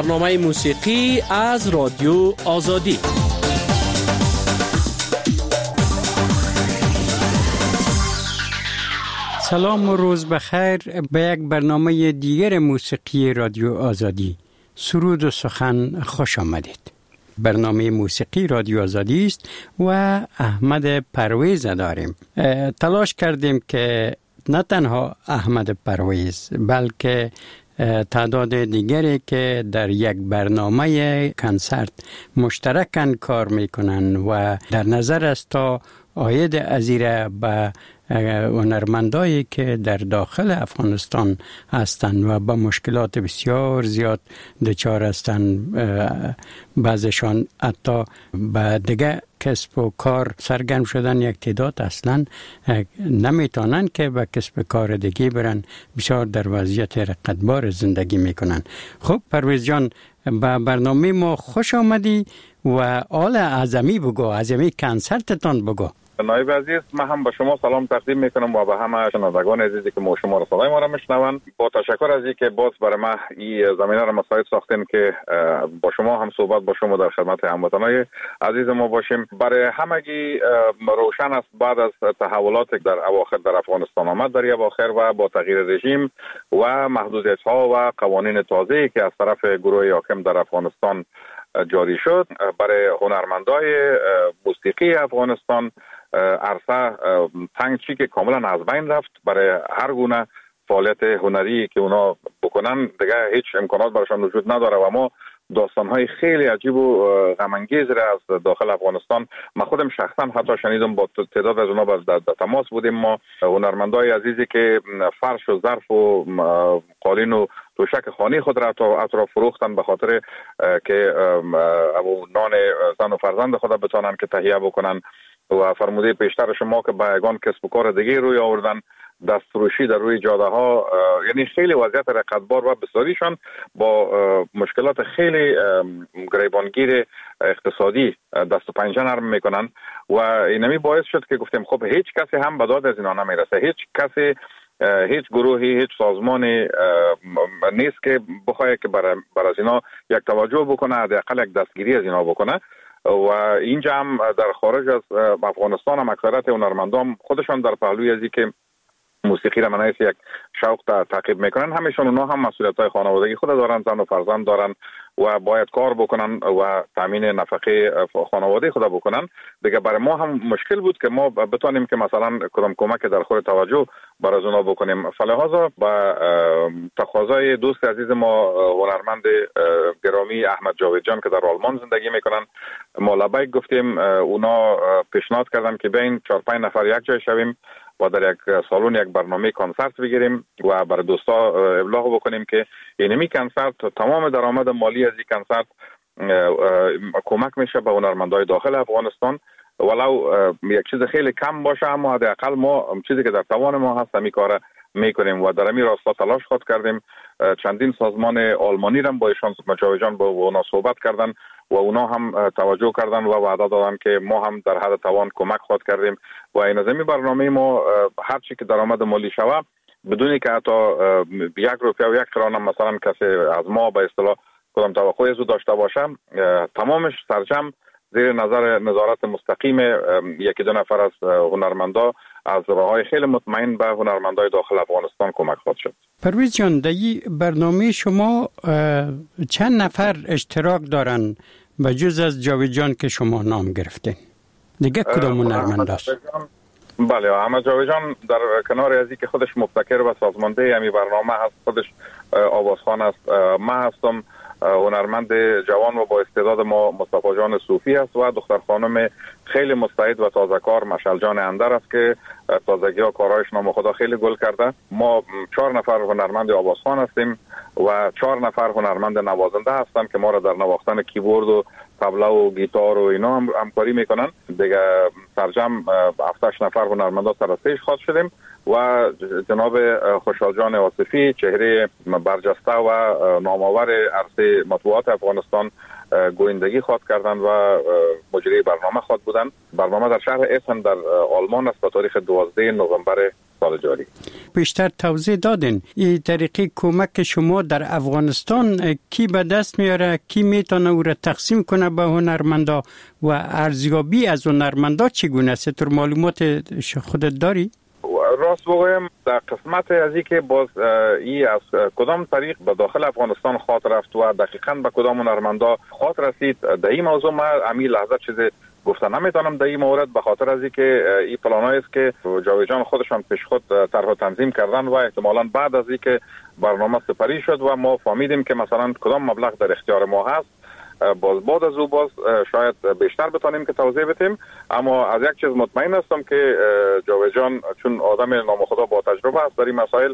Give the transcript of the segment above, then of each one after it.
برنامه موسیقی از رادیو آزادی. سلام و روز بخیر به یک برنامه دیگر موسیقی رادیو آزادی. سرود و سخن خوش آمدید. برنامه موسیقی رادیو آزادی است و احمد پرویز داریم. تلاش کردیم که نه تنها احمد پرویز بلکه تعداد دیگری که در یک برنامه کنسرت مشترکاً کار میکنن و در نظر است تا عاید ازیره به هنرمندایی که در داخل افغانستان هستند و با مشکلات بسیار زیاد دچار هستند، بعضشان حتی به دیگه کسب و کار سرگرم شدن، یک تعداد اصلا نمیتونن که به کسب کار دیگه برن، بسیار در وضعیت رقتبار زندگی میکنن. خب پرویز جان، به برنامه ما خوش آمدی و آل اعظمی بگو، اعظمی کنسرتتان بگو. نایب عزیز، من هم به شما سلام تقدیم میکنم و به همه شنوندگان عزیزی که شما را صدای ما را میشنوند. با تشکر از اینکه باز برای ما این زمینه را مساعد ساختین که با شما هم صحبت با شما در خدمت هموطنان عزیز ما باشیم. برای همگی روشن است بعد از تحولات در اواخر در افغانستان آمد در اواخر و با تغییر رژیم و محدودیت ها و قوانین تازه‌ای که از طرف گروه حاکم در افغانستان جاری شد، برای هنرمندای موسیقی افغانستان عرصه تنگ چی که کاملا از بین رفت. برای هر گونه فعالیت هنری که اونا بکنن دیگه هیچ امکانات براشون وجود نداره و ما داستان‌های خیلی عجیب و غم‌انگیز را از داخل افغانستان، من خودم شخصا حتی شنیدم، با تعداد از اونا در تماس بودیم. ما هنرمندای عزیزی که فرش و ظرف و قالین و توشک خانه خود را اطراف فروختن به خاطر که نان زن و فرزند خود بتونن که تهیه بکنن و فرموده پیشتر شما که با یگان کسب و کار دیگه روی آوردن، دستفروشی در روی جاده ها، یعنی خیلی وضعیت رقتبار و بسیاریشان با مشکلات خیلی گریبانگیر اقتصادی دست و پنجه نرم میکنن و اینمی باعث شد که گفتیم خب هیچ کسی هم به داد از اینا نمیرسه، هیچ کسی، هیچ گروهی، هیچ سازمانی نیست که بخواد که برای اینا یک توجه بکنه، حداقل یک دستگیری از اینا بکنه. و اینجا هم در خارج از افغانستان هم اکثریت هنرمندان خودشان در پهلوی ازی که موسیقی را منایس یک شوق تعقیب میکنن، همیشون اونا هم مسئولیت‌های خانوادگی خود دارن، زن و فرزند دارن و باید کار بکنن و تامین نفقه خانواده خود بکنن. دیگه برای ما هم مشکل بود که ما بتونیم که مثلا کدام کمک در خور توجه برای اونا بکنیم. فلهذا با تقاضای دوست عزیز ما هنرمند گرامی احمد جاوید جان که در آلمان زندگی میکنن، ما لبیک گفتیم. اونا پیشنهاد کردن که بین 4-5 نفر یک جای شویم و در یک سالن یک برنامه کنسرت بگیریم و برای دوستا ابلاغ بکنیم که اینمی کنسرت تمام درآمد مالی از این کنسرت کمک میشه به هنرمندای داخل افغانستان، ولو یک چیز خیلی کم باشه اما حداقل ما چیزی که در توان ما هست می کار میکنیم و در این راستا تلاش خود کردیم. چندین سازمان آلمانی را با ایشان جاوید جان با اونا صحبت کردن و اونا هم توجه کردن و وعده دادن که ما هم در حد توان کمک خود کردیم و این از این برنامه ما هر چی که درآمد مالی شوه بدونی که حتی 1 روپیه و 1 قران مثلا کسی از ما به اصطلاح کدام توقعی از او داشته باشه، تمامش سرجم زیر نظارت مستقیم 1-2 نفر از هنرمندا از راههای خیلی مطمئن به هنرمندای داخل افغانستان کمک خواهد شد. پرویز جان، در این برنامه شما چند نفر اشتراک دارن به جز از جاوید جان که شما نام گرفتین؟ دیگه کدام هنرمند است؟ بله، احمد جاوید جان در کنار ازی که خودش مبتکر و سازمانده همی برنامه هست، خودش آوازخوان است. من هستم هنرمند جوان و با استعداد ما مصطفی جان صوفی است و دختر خانم خیلی مستعد و تازه کار مشعل جان اندر است که تازگی ها کارهایش نام خدا خیلی گل کرده. ما 4 نفر هنرمند آوازخوان هستیم و 4 نفر هنرمند نوازنده هستن که ما را در نواختن کیبورد و طبله و گیتار و اینا هم همکاری میکنن. دیگه سرجم 7-8 نفر هنرمندا سر استیج خواست شدیم و جناب خوشحال جان آصفی، چهره برجسته و نامآور عرصه مطبوعات افغانستان، گویندگی خواد کردند و مجری برنامه خواد بودند. برنامه در شهر اسن در آلمان است با تاریخ 12 نوامبر سال جاری. بیشتر توضیح دادین این طریقه کمک شما در افغانستان کی به دست میاره، کی میتونه او را تقسیم کنه به هنرمندا و ارزیابی از هنرمندا چگونه است؟ تو معلومات خودت داری؟ راست بگویم در قسمت از این که باز ای از کدام طریق به داخل افغانستان خاطر رفت و دقیقاً به کدام هنرمندا خاطر رسید در این موضوع ما امی لحظه چیزی گفتن نمیتونم در این مورد، به خاطر از اینکه این پلانایی است که جاوید جان خودشان پیش خود طرح تنظیم کردن و احتمالاً بعد از اینکه برنامه سپری شد و ما فهمیدیم که مثلا کدام مبلغ در اختیار ما هست، بعد از او شاید بیشتر بتونیم که توضیح بدیم. اما از یک چیز مطمئن هستم که جاوید جان چون آدم نامخدا با تجربه است در این مسائل،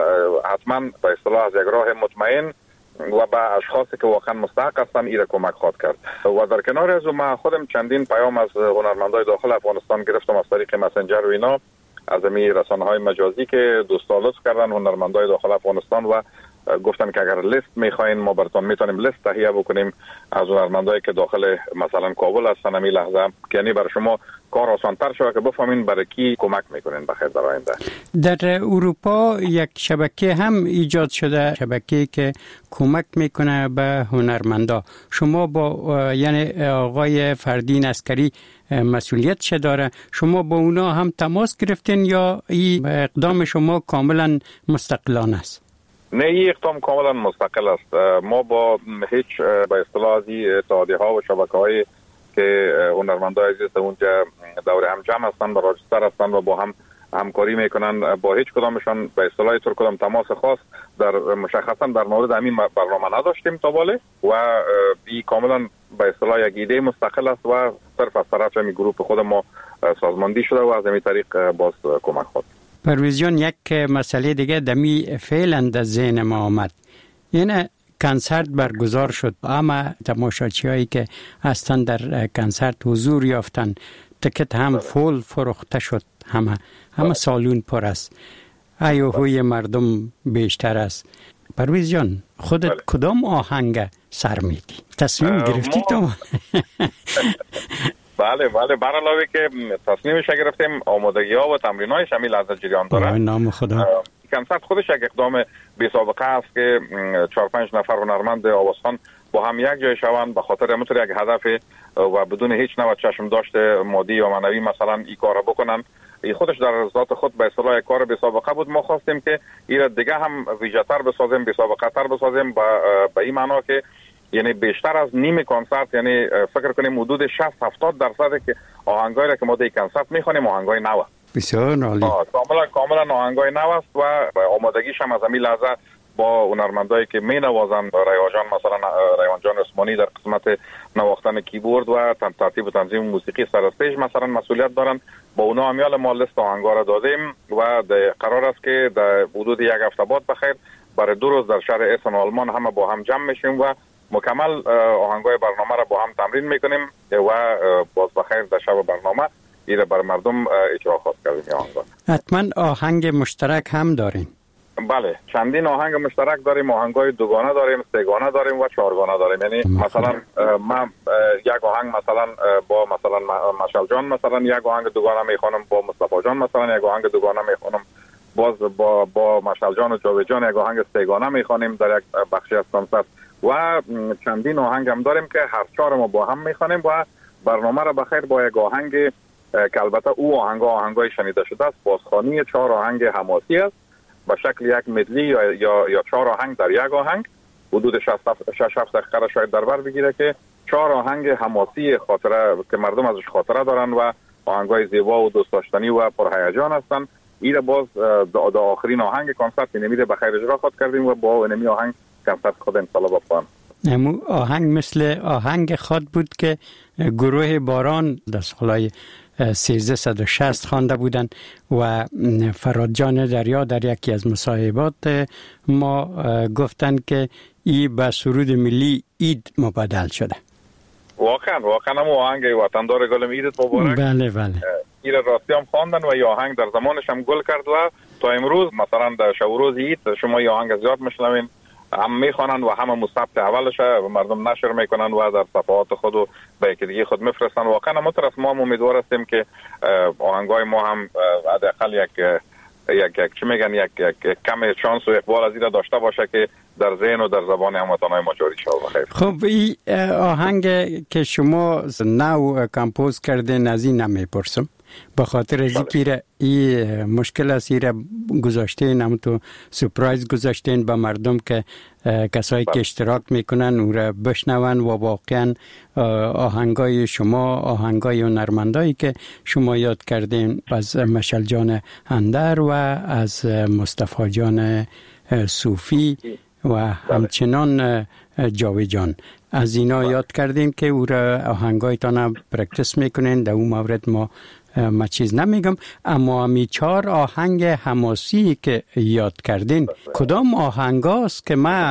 حتما به اصطلاح از یک راه مطمئن و به اشخاصی که واقعا مستحق هستن ایره کمک خواهد کرد. و در کنار از ما خودم چندین پیام از هنرمندای داخل افغانستان گرفتم از طریق مسنجر و اینا، از امی رسانه‌های مجازی که دوستا لطف کردن هنرمندای داخل افغانستان و گفتن که اگر لیست میخواین ما براتون میتونیم لیست تهیه بکنیم از هنرمندایی که داخل مثلا کابل هستن امی لحظه، که یعنی برای شما کار آسان‌تر شود که بفهمین برای کی کمک میکنین بخیر در آینده. در اروپا یک شبکه هم ایجاد شده، شبکه‌ای که کمک میکنه به هنرمندا. شما با یعنی آقای فردین عسکری مسئولیت چه داره؟ شما با اونا هم تماس گرفتین یا این اقدام شما کاملا مستقلانه است؟ نه، این اقدام کاملا مستقل است. ما با هیچ به اصطلاح از اتحادیه ها و شبکه های که هنرمندای عزیز اونجا دور هم جمع هستن و راجستر هستن و با هم همکاری میکنن، با هیچ کدامشان به اصطلاح طور کدام تماس خاص در مشخصا در مورد همین برنامه نداشتیم تا باله و این کاملا به اصطلاح یک ایده مستقل است و صرف از طرف می گروه خود ما سازماندهی شده و از این طریق باز کمک خواهد. پرویز جان، یک مسئله دیگه دمی فعلا در ذهن ما آمد. این کنسرت برگزار شد، اما تماشاچیایی که هستن در کنسرت حضور یافتن، تکت هم فول فروخته شد، همه سالون پر است، هیاهوی مردم بیشتر است. پرویز جان، خودت کدام آهنگ سر میدی؟ تصمیم گرفتی تو؟ بله بر علاوه که تصمیمش گرفتیم، آمادگی ها و تمرین های شامل از جریان داره. نام خدا. کنسرت خودش یک اقدام بی سابقه است که 4-5 نفر هنرمند آوازخوان با هم یک جای شوند به خاطر همونطور یک هدف و بدون هیچ نوع چشم داشته مادی یا معنوی مثلا این کارو بکنن. این خودش در ذات خود به اصطلاح کار بی سابقه بود. ما خواستیم که این دیگه هم ویژه‌تر بسازیم، بی سابقه تر بسازیم، به این معنا که یعنی بیشتر از نیم کنسرت، یعنی فکر کنیم حدود 60-70% که آهنگایی را که ما در کنسرت میخونیم آهنگای نو است. بسیار عالی. کاملا آهنگای نو است و آمادگیش هم از همین لحظه با هنرمندایی که می نوازن، ریحان جان عثمانی در قسمت نواختن کیبورد و ترتیب و تنظیم موسیقی سر استیج مثلا مسئولیت دارن، با اونا همیال ما لیست آهنگا را دادیم و قرار است که در حدود یک هفته بعد بخیر برای 2 روز در شهر اسن آلمان همه با هم جمع میشیم و مکمل آهنگای برنامه را با هم تمرین میکنیم و باز بخیر در شب برنامه ایره بر مردم اجرا خواهد کردیم. آهنگا حتما آهنگ مشترک هم داریم. بله، چندین آهنگ مشترک داریم، آهنگای دوگانه داریم، سه‌گانه داریم و 4گانه داریم. یعنی مثلا من یک آهنگ مثلا با مثلا مشعل جان مثلا یک آهنگ دوگانه میخوانم، با مصطفی جان مثلا یک آهنگ دوگانه میخوانم، باز با مشعل جان و جاوید جان یک آهنگ سه‌گانه میخوانیم در یک بخشی از کنسرت و چندین آهنگ هم داریم که هر 4 ما با هم میخوانیم و برنامه را بخیر با یک آهنگ که البته او آهنگای شنیده شده است، بازخوانی 4 آهنگ حماسی است به شکل یک مدلی یا 4 آهنگ در یک آهنگ، حدود 6-7 دقیقه شاید در بر بگیره که 4 آهنگ حماسی خاطره که مردم ازش خاطره دارن و آهنگای زیبا و دوست داشتنی و پرهیجان هستن. این باز در آخرین آهنگ کنسرت نمیده بخیر اجرا خود کردیم و با اینمی آهنگ کنسرت خود ان شاء الله بپان. همون آهنگ مثل آهنگ خود بود که گروه باران در سالهای 1360 خوانده بودند و فراد جان دریا در یکی از مصاحبات ما گفتند که این به سرود ملی اید مبادل شده. واقعا هم آهنگ وطندار گلم ایدت مبارک. بله. این راستی هم خواندن و این آهنگ در زمانش هم گل کرد و تا امروز مثلا در شب و روز اید شما این آهنگ زیاد میشنوین هم میخوانند و هم ثبت اولش مردم نشر میکنند و در صفحات خود و به یکی خود میفرستند. واقعا ما طرف ما امیدوار هستیم که آهنگای ما هم حداقل یک چی میگن یک کم شانس و اقبال از این داشته باشه که در ذهن و در زبان هموطنان ما جاری شود. خب این آهنگ که شما نو کمپوز کردین از این نمیپرسم، به خاطر از اینکه این مشکل است ایره گذاشتین، هم تو سپرایز گذاشتین به مردم که کسایی که اشتراک میکنن او را بشنون و واقعا آهنگای شما، آهنگای هنرمندایی که شما یاد کردین از مشعل جان اندر و از مصطفی جان صوفی و همچنان جاوید جان، از اینا یاد کردیم که او را آهنگایتان پرکتس میکنین. در اون مورد ما چیز نمیگم، اما همی 4 آهنگ حماسی که یاد کردین کدام آهنگاست که من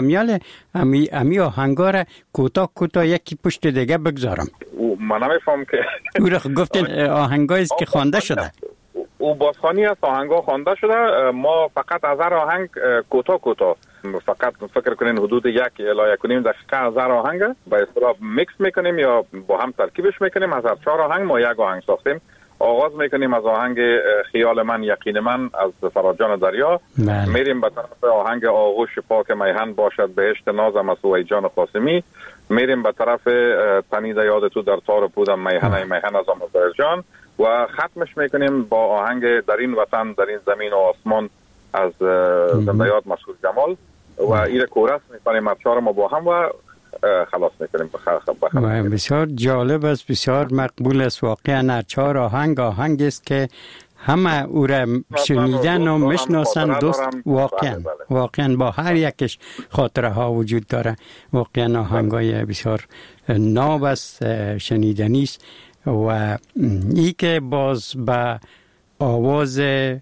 امی آهنگا را کوتاه یکی پشت دیگه بگذارم؟ من نمیفهم که او را گفتین آهنگاییست که خوانده شده. او بازخوانی است، آهنگا خوانده شده. ما فقط از هر آهنگ کوتاه فقط فکر کنین حدود 1 الی 1.5 دقیقه از هر آهنگ به اصطلاح میکس میکنیم یا با هم ترکیبش میکنیم. از هر 4 آهنگ ما 1 آهنگ ساختیم. آغاز میکنیم از آهنگ خیال من یقین من از فراد جان دریا. میریم به طرف آهنگ آغوش پاک میهن باشد بهشت نازم از سوی جان قاسمی. میریم به طرف تنید یاد تو در تار پودم میهن میهن از آموزای جان و ختمش میکنیم با آهنگ در این وطن در این زمین و آسمان از زنده یاد مسعود جمال و این کورس میکنیم از 4 ما با هم و خلاص میکنیم. بسیار جالب است، بسیار مقبول است. واقعا 4 آهنگ است که همه او را شنیدن و میشناسن. دوست واقعا با هر یکش خاطره ها وجود داره. واقعا آهنگای بسیار ناب است، شنیدنی است و ای که باز به آواز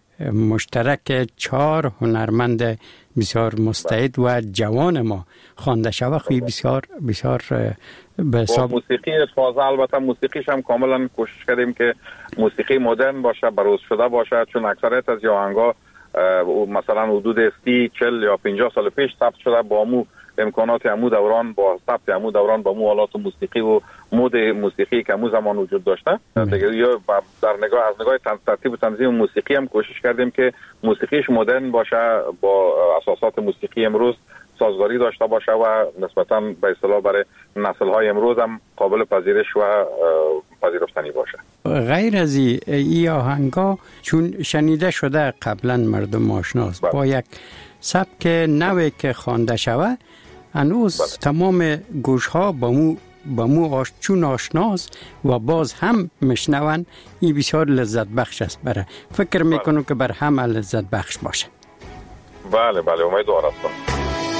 مشترک 4 هنرمند بسیار مستعد و جوان ما خوانده شود، خوی بسیار به حساب موسیقی تازه. البته موسیقیش هم کاملا کوشش کردیم که موسیقی مدرن باشه، بروز شده باشه، چون اکثریت از آهنگا مثلا حدود 30 40 یا 50 سال پیش ثبت شده با امو امکانات امو دوران، با ثبت امو دوران، با امو آلات موسیقی و مود موسیقی که امو زمان وجود داشته. دیگه یا در نگاه ترتیب و تنظیم موسیقی هم کوشش کردیم که موسیقیش مدرن باشه، با اساسات موسیقی امروز سازگاری داشته باشه و نسبتاً به اصطلاح برای نسل‌های امروز هم قابل پذیرش و پذیرفتنی باشه. غیر از این آهنگا چون شنیده شده قبلا مردم آشناست با یک سبک نوی که خوانده شود، هنوز تمام گوش‌ها با مو چون آشناست و باز هم مشنون. این بسیار لذت بخش است. برای فکر میکنم که بر همه لذت بخش باشه. بله امیدوار هستم.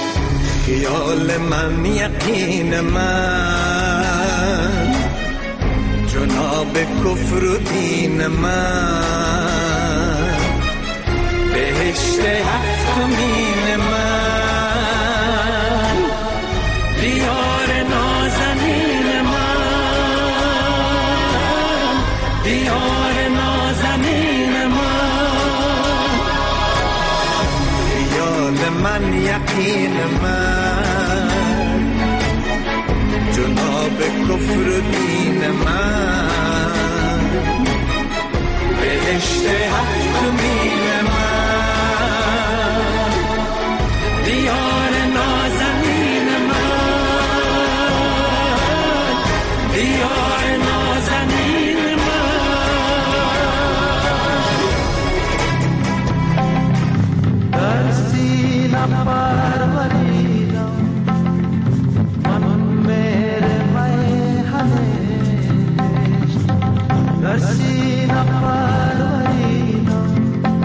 خیال من یقین من جناب کفر و دین من بهشت هفتمین من دیار نازنین من دیار نازنین من خیال من یقین من جناب کفر و دین من بهشت هفتمین من دیار نازنین من دیار نازنین من در سینه پروریدم من میره میهنش در سینه پروریدم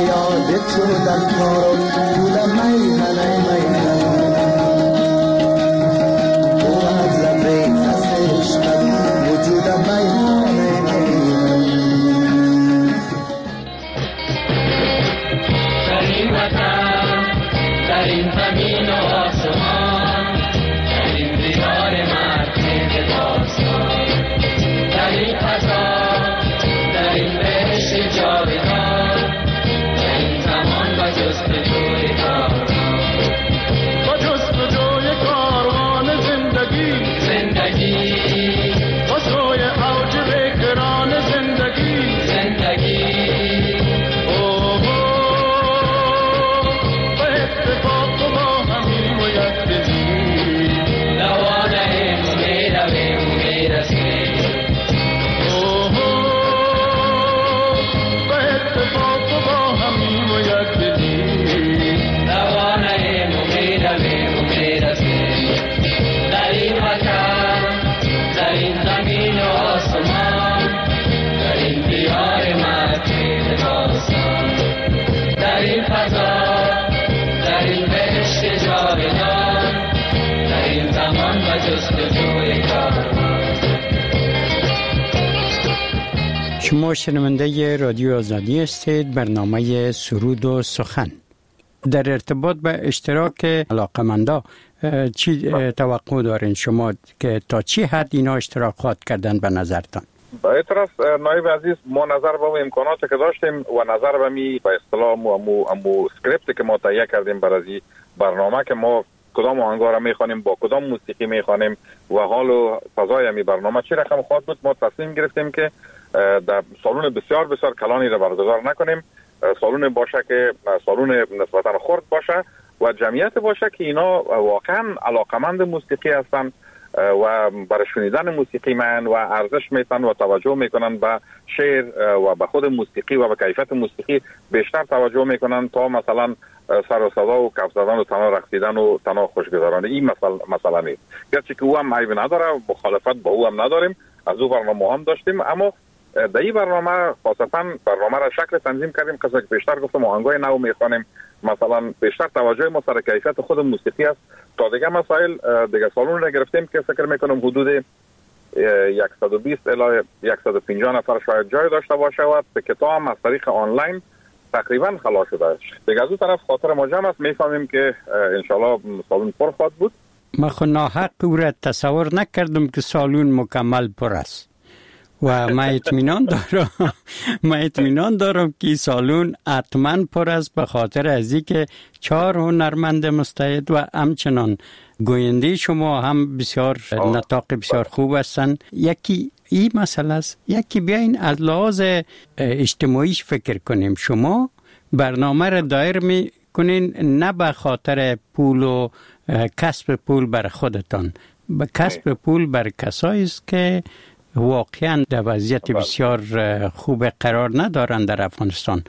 یاد تو در کارو بودم میهنه او از لبه عشقت وجودم میهنه در این وطن در این زمین و آسمان در این دیار مرکز داستان در این فضا در این بهشت جاودان در این زمان و جستجوی کاروان با جستجوی کاروان زندگی با سوی اوج بکران زندگی به اتفاق با همین و یک دلی دوانه میرویم میرسیم به اتفاق با همین و یک دلی دوانه میرویم میرسیم در این وطن در این زمین و آسمان در این دیار مرکز داستان در این فضا در این بهشت جاودان در این زمان و جستجوی کاروان شما شنونده رادیو آزادی هستید. برنامه سرود و سخن. در ارتباط به اشتراک علاقمندا چی توقع دارین شما که تا چی حد اینا اشتراک خواهد کردن به نظرتان؟ به طرف نایب عزیز ما نظر به امکاناتی که داشتیم و نظر به به اصطلاح امو اسکریپت که ما تهیه کردیم برای برنامه که ما کدام آهنگا را میخوانیم با کدام موسیقی میخوانیم و حال و فضای می برنامه چی رقم خواهد بود، ما تصمیم گرفتیم که در سالن بسیار بسیار کلانی را برگزار نکنیم. سالن باشه که سالن نسبتا خرد باشه و جمعیت باشه که اینا واقعا علاقمند موسیقی هستن و برای شنیدن موسیقی من و ارزش میتن و توجه میکنن به شعر و به خود موسیقی و به کیفیت موسیقی بیشتر توجه میکنن تا مثلا سر و صدا و کف زدن و تنها رقصیدن و تنها خوشگذرانی. این مثلا نیست، گرچه که او هم عیب نداره، مخالفت با او هم نداریم، از او برنامه هم داشتیم، اما در این برنامه خاصتا برنامه را شکل تنظیم کردیم که بیشتر گفتم آهنگای نو میخوانیم، مثلا بیشتر توجه ما سر کیفیت خود موسیقی است تا دیگه مسائل. دیگه سالن را گرفتیم که فکر میکنم حدود 120 الی 150 نفر شاید جای داشته باشه و تکتا هم از طریق آنلاین تقریبا خلاص شده. دیگه از اون طرف خاطر ما جمع است، میفهمیم که انشالله سالن پر خواهد بود. ما خود ناحق او را تصور نکردم که سالن مکمل پر است و من اطمینان دارم که سالن حتما پر است، به خاطر از اینکه 4 هنرمند مستعد و همچنان گوینده شما هم بسیار نطاق بسیار خوب هستند. یکی این مسئله است، یکی بیاین از لحاظ اجتماعیش فکر کنیم. شما برنامه را دایر می کنین نه به خاطر پول و کسب پول بر خودتان، به کسب پول بر کسایی است که واقعا در وضعیت بسیار خوب قرار ندارند در افغانستان.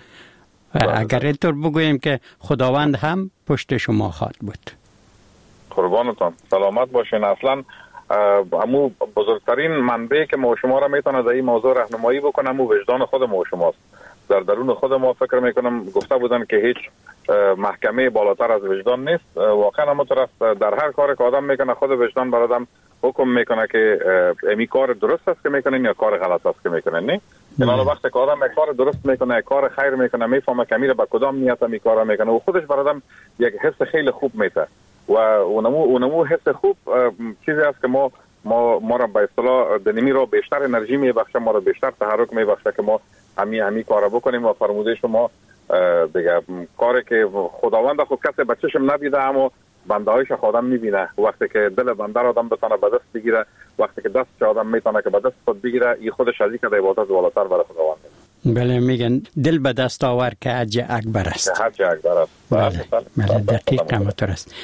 اگر اینطور بگوییم که خداوند هم پشت شما خواهد بود. قربانتان، سلامت باشین. اصلا امو بزرگترین منبع که ما شما را میتونه در این موضوع راهنمایی بکنه امو وجدان خود ما شماست. در درون خود ما فکر میکنم گفته بودن که هیچ محکمه بالاتر از وجدان نیست. واقعا همونطور است، در هر کاری که آدم میکنه خود وجدان بر آدم حکم میکنه که امی کار درست است که میکنین یا کار غلط است که میکنین. نه یعنی وقتی که آدم یک کار درست میکنه، کار خیر میکنه، میفهمه که میره با کدام نیت می کارا میکنه و خودش بر آدم یک حس خیلی خوب میده و اونمو حس خوب چیزی است که ما را به اصطلاح دنیمی رو بیشتر انرژی میبخشه، ما رو بیشتر تحرک میبخشه که ما همی کارا بکنیم. و فرموده شما دیگه کاری که خداوند خود کسی بچه‌شم ندیده اما بنده هایش خودم میبینه. وقتی که دل بنده را آدم بتونه به دست بگیره، وقتی که دست آدم میتونه که به دست خود بگیره، این خودش از اینکه عبادت بالاتر برای خداوند. بله، میگن دل به دست آور که حج اکبر است. حج اکبر است. بله دقیق همطور است.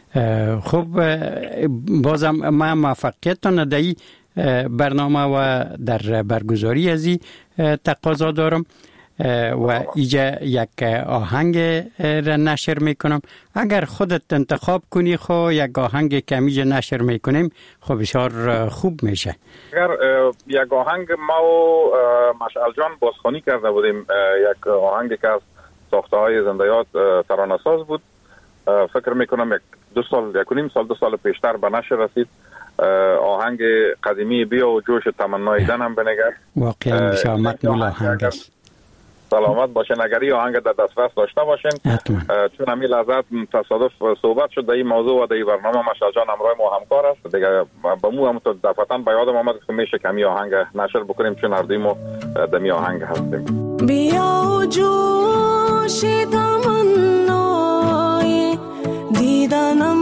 خب بازم من موفقیتتان در این برنامه و در برگزاری از این تقاضا دارم و ایجا یک آهنگ را نشر میکنم. اگر خودت انتخاب کنی خو یک آهنگ که میجا نشر میکنیم خب بسیار خوب میشه. اگر یک آهنگ ما و مشعل جان بازخوانی کرده بودیم، یک آهنگ که از ساخته های زنده‌یاد ترانه‌ساز بود. فکر میکنم 2 سال پیشتر به نشر رسید. آهنگ قدیمی بیا و جوش تمنای دن هم بنگر. واقعا بسیار مقبول آهنگ است. سلامت باشین. اگر این آهنگ در دسترس داشته باشین، چون همین لحظت تصادف صحبت شد در این موضوع و در این برنامه مشعل جان همراه ما همکار است دیگه. با مو هم تو دفعتاً به یادم آمد که میشه کمی آهنگ نشر بکنیم، چون هر دوی ما در می آهنگ هستیم. بیا و جوش تمنای دیدنم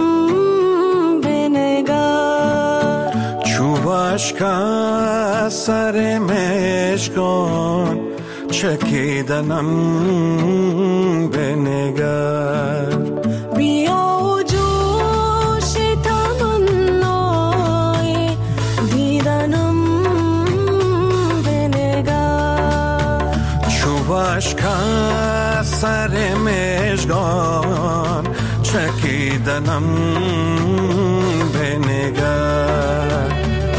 بنگر، چوبش که سر مشکان چکیدنم بنگر. بیا و جوش تمنای دیدنم بنگر، چوبش که سر مشکان چکیدنم بنگر.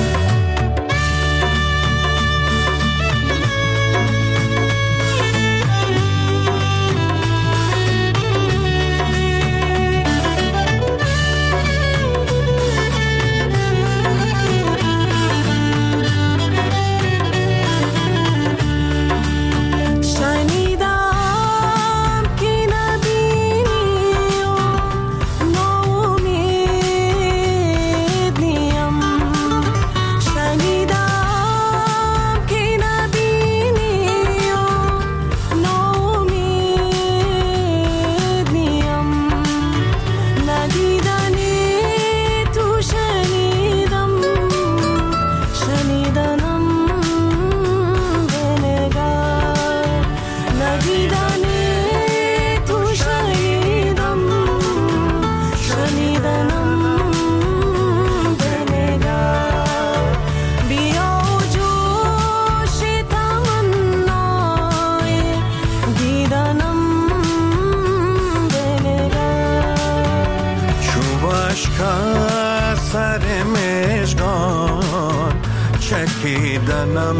چکیدنم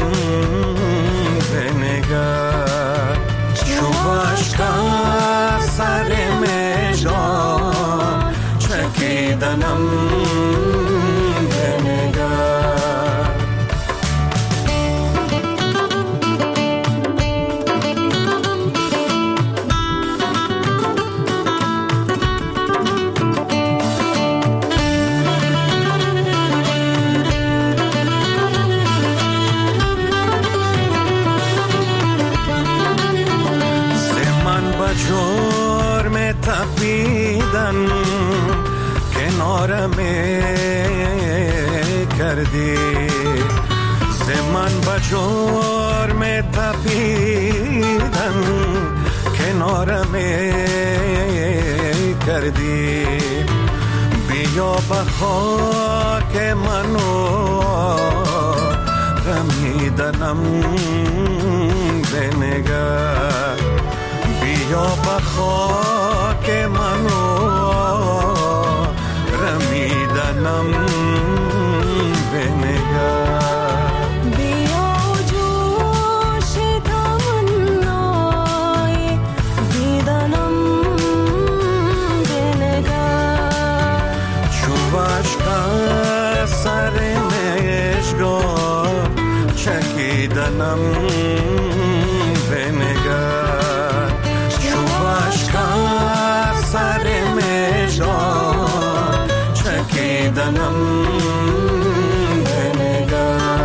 بنگر، چوبش که سر مژگان چکیدنم بنگر. جرم تپیدن کنارم کردی، زمان با جرم تپیدن کنارم کردی. بیا به خاک منو رمیدنم بنگر، بیا به خاک منو رمیدنم بنگر. بیا جوش تمنای دیدنم بنگر، چوبش که سر مژگان چکیدنم بنگر، چوبش که سر مژگان چکیدنم بنگر.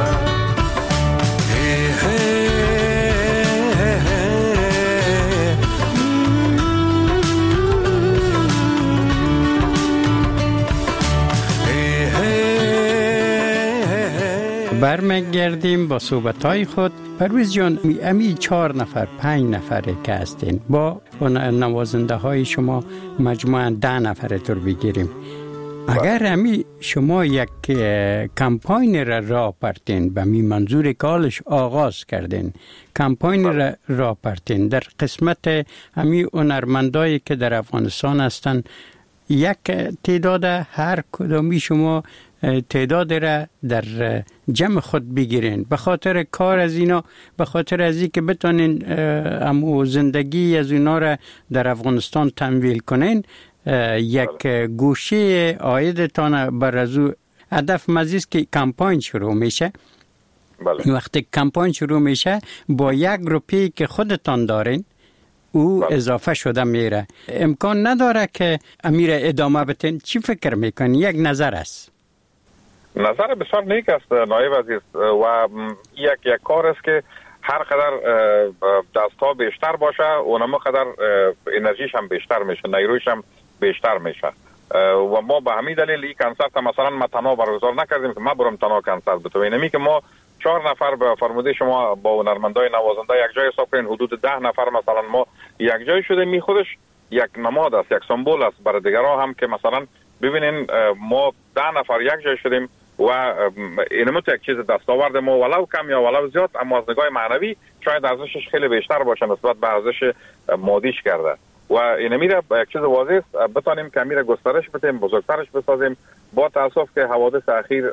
برمیگردیم با صحبت‌های خود. پرویز جان، امی 4 نفر 5 نفره که هستین، با نوازنده های شما مجموعاً 10 نفره تر بگیریم. اگر امی شما یک کمپاین را پرتین به می منظور کالش آغاز کردین، کمپاین را پرتین در قسمت امی هنرمندایی که در افغانستان هستن، یک تعداد هر کدامی شما تعداد را در جمع خود بگیرین، به خاطر کار از اینا، به خاطر از این که بتونین امو زندگی از اینا را در افغانستان تمویل کنین. یک گوشه آیدتان بر از او هدف مزیست که کمپاین شروع میشه. بله. وقتی کمپاین شروع میشه با 1 روپیه که خودتان دارین او اضافه شده میره. امکان نداره که امیر ادامه بتین. چی فکر میکنی؟ یک نظر است. نظر بسیار نیک است نایب عزیز و یک کار است که هر قدر دست‌ها بیشتر باشه اونم قدر انرژیش هم بیشتر میشه، نیرویش هم بیشتر میشه و ما به همین دلیل این کنسرت مثلا ما تنها برگزار نکردیم که ما برم تنها کنسرت بتویم. اینمی که ما 4 نفر به فرموده شما با هنرمندای نوازنده یک جای حساب کنین، حدود 10 نفر مثلا ما یک جای شده، می خودش یک نماد است، یک سمبل است برای دیگرها هم که مثلا ببینین ما 10 نفر یک جای شدیم و اینم یک چیز دستاورد ما ولو کم یا ولو زیاد، اما از نگاه معنوی شاید ارزشش خیلی بیشتر باشه نسبت به ارزش مادیش کرده و اینمی را یک چیز واضح است بتونیم که امیر گسترش بدیم، بزرگترش بسازیم. با تاسف که حوادث اخیر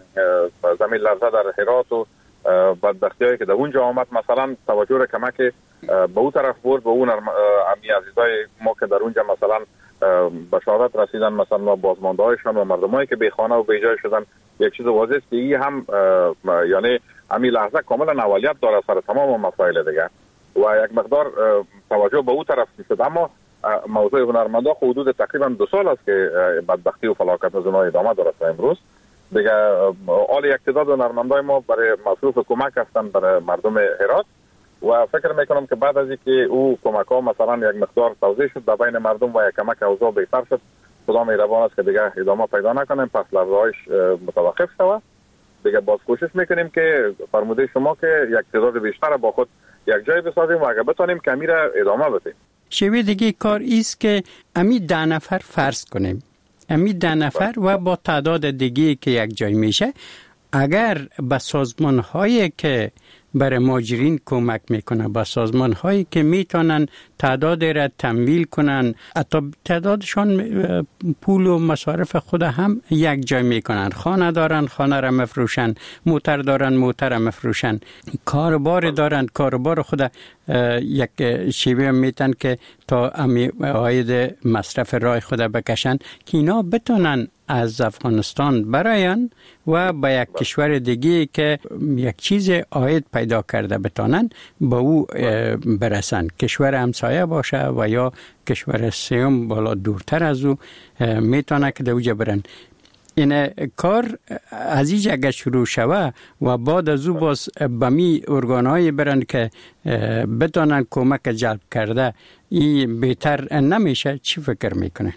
زمین لرزه در هرات و بدبختیایی که در اونجا آمد مثلا توجه را کمک به اون طرف برد، به اون امی عزیزای ما که در اونجا مثلا به شهادت رسیدن، مثلا بازمانده هایشان و مردمایی که بیخانه و بیجای شدن. یک چیز واضح است که این هم یعنی امی لحظه کاملا اولیت داره سر تمام مسائل دیگه و یک مقدار توجه به اون طرف شد. اما موضوع هنرمندا حدود تقریبا 2 سال است که بدبختی و فلاکت از اونها ادامه داره تا امروز دیگه. آل یک تعداد هنرمندای ما برای مصروف کمک هستن برای مردم هرات و فکر میکنم که بعد از اینکه او کمک ها مثلا یک مقدار توزیع شد در بین مردم و یک کمک اوضاع بهتر شد، خدا مهربان است که دیگه ادامه پیدا نکنیم، پس لرزه‌هایش متوقف شود. دیگه باز کوشش میکنیم که فرموده شما که یک تعداد بیشتر با خود یک جای بسازیم و اگه بتونیم کمی را ادامه بدیم. شوی دیگه کار ایست که امی 10 نفر فرض کنیم، امی 10 نفر و با تعداد دیگه که یک جای میشه، اگر به سازمان هایی که برای مهاجرین کمک میکنه، با سازمان هایی که میتونن تعداد را تمویل کنن، حتی تعدادشان پول و مصارف خود هم یک جای میکنن، خانه دارن خانه را مفروشن، موتر دارن موتر را مفروشن، کاربار دارن کاربار خود یک شیوه میتن که تا عاید مصرف رای خود بکشن که اینا بتونن از افغانستان براین و با یک کشور دیگه که یک چیز عاید پیدا کرده بتونن با او برسن، کشور همسایه باشه و یا کشور سوم بالا دورتر از او میتونه که دوجه برن. این کار از اینجا اگر شروع شوه و بعد از او باز بمی ارگانهایی برن که بتونن کمک جلب کرده، این بهتر نمیشه؟ چی فکر میکنه؟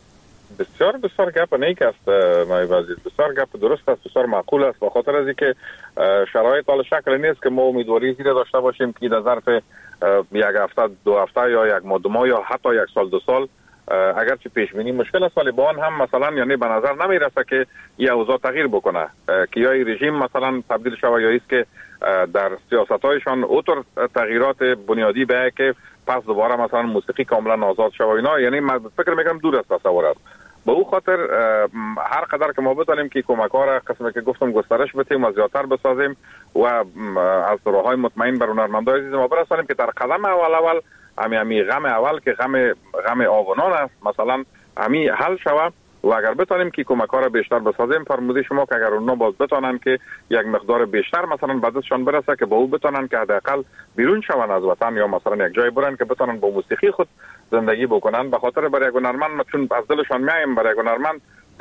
بسیار گپ نیک است نایب عزیز، بسیار گپ درست است، بسیار معقول است، به خاطر از اینکه شرایط حال شکل نیست که ما امیدواری زیر داشته باشیم که در ظرف یک هفته 2 هفته یا یک ماه 2 ماه یا حتی 1 سال 2 سال اگرچه پیش بینی مشکل است ولی با آن هم مثلا یعنی به نظر نمیرسه که این اوضاع تغییر بکنه، که یا رژیم مثلا تبدیل شود یا است که در سیاست‌هایشان اوتر تغییرات بنیادی به که پس دوباره مثلا موسیقی کاملا آزاد شود اینا، یعنی من فکر میکنم دور از تصور است. به او خاطر هر قدر که ما بتونیم که کمک‌ها را قسمی که گفتم گسترش بدیم و زیادتر بسازیم و از راه‌های مطمئن بر هنرمندای عزیز ما برسانیم که در قدم اول همی غم اول که غم آونان است مثلا همی حل شود و اگر بتونیم که کمک‌ها را بیشتر بسازیم، فرموده شما که اگر اونها باز بتونن که یک مقدار بیشتر مثلا بعدشان برسه که با او بتونن که حداقل بیرون شون از وطن یا مثلا یک جای برن که بتونن با موسیقی خود زندگی بکنن. به خاطر برای هنرمند چون از دلشان میایم برای هنرمند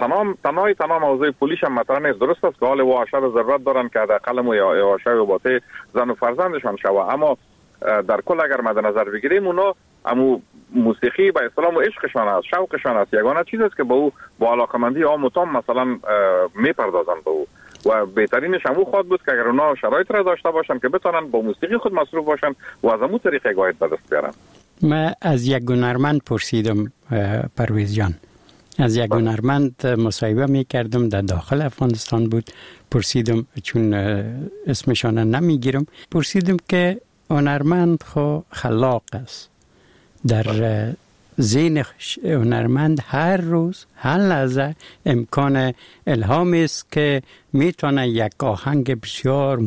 تمام موضوع پولیش هم مطرح نیست. درست است که حال واشه ضرورت دارن که حداقل مو یا واشه و باته زن و فرزندشان شوه، اما در کل اگر مد نظر بگیریم اونا امو موسیقی با اسلام و عشقشان است، شوقشان است، یگانه چیز است که با علاقمندی عام و تام مثلا میپردازن به او و بهترینش همون خواهد بود که اگر اونا شرایط را داشته باشن که بتونن با موسیقی خود مصروف باشن و از همون طریق عاید به دست بیارن. من از یک هنرمند پرسیدم پرویز جان، از یک هنرمند مصاحبه میکردم در داخل افغانستان بود، پرسیدم چون اسمشان نمیگیرم، پرسیدم که هنرمند خو خلاق است، در ذهن هنرمند هر روز هر لحظه امکان الهام است که میتونه یک آهنگ بسیار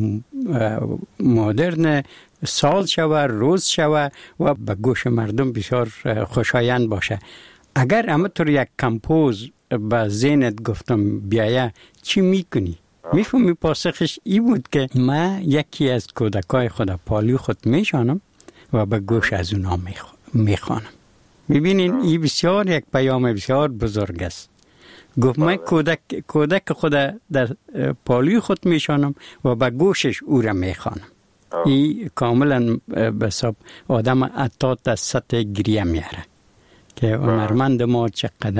مدرن سال شوه، روز شوه و به گوش مردم بسیار خوشایند باشه. اگر همطور یک کمپوز به ذهنت گفتم بیایه چی میکنی؟ میفهمی پاسخش ای بود که من یکی از کودکای خود پالیو خود میشانم و به گوش از اونا میخوانم. میبینین این بسیار یک پیام بسیار بزرگ است. گفت من کودک خود در پالیو خود میشانم و به گوشش او را میخوانم. این کاملا به حساب آدم اتات از سطح گریه میاره که هنرمند ما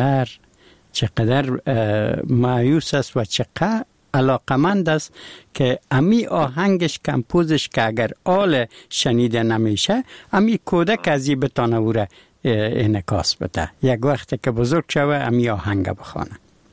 چقدر مایوس است و چقدر علاقمند است که امی آهنگش کمپوزش که اگر آل شنیده نمیشه امی کودک ازی بتانه او را انعکاس بده. یک وقتی که بزرگ شوه امی آهنگ بخوانه.